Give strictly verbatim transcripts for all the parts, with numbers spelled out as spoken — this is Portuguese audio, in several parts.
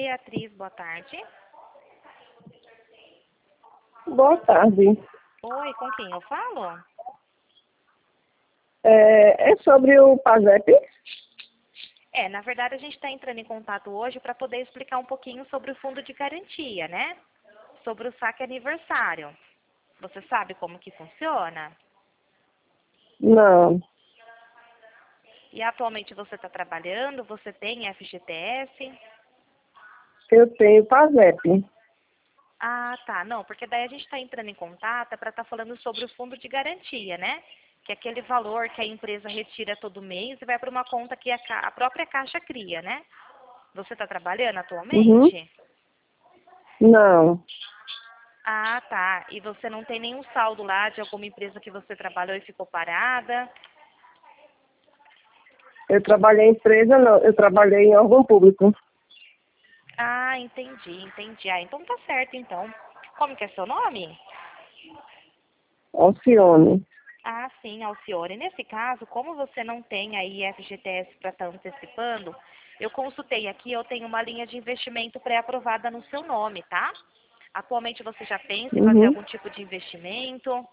Beatriz, boa tarde. Boa tarde. Oi, com quem eu falo? É, é sobre o PASEP? É, na verdade a gente está entrando em contato hoje para poder explicar um pouquinho sobre o fundo de garantia, né? Sobre o saque aniversário. Você sabe como que funciona? Não, E atualmente você está trabalhando? Você tem F G T S? eu tenho PASEP. Ah, tá. Não, porque daí a gente está entrando em contato para estar falando sobre o fundo de garantia, né? Que é aquele valor que a empresa retira todo mês e vai para uma conta que a, ca- a própria Caixa cria, né? Você está trabalhando Uhum. atualmente? Não, Ah, tá. E você não tem nenhum saldo lá de alguma empresa que você trabalhou e ficou parada? eu trabalhei em empresa, não, eu trabalhei em órgão público. Ah, entendi, entendi. Ah, então tá certo, então. Como que é seu nome? Alcione. Ah, sim, Alcione. Nesse caso, como você não tem aí F G T S para estar antecipando, eu consultei aqui, eu tenho uma linha de investimento pré-aprovada no seu nome, tá? Atualmente você já pensa em fazer Uhum. algum tipo de investimento?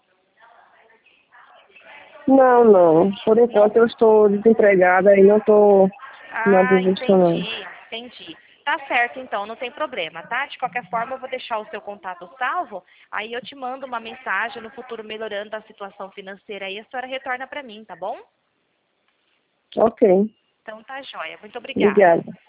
Não, não. Por Não? enquanto eu estou desempregada e não estou na Ah, desista, não. entendi, entendi. Tá certo, então, não tem problema, tá? De qualquer forma, eu vou deixar o seu contato salvo, aí eu te mando uma mensagem no futuro melhorando a situação financeira e a senhora retorna para mim, tá bom? Ok, Então tá joia. Muito obrigada. obrigada.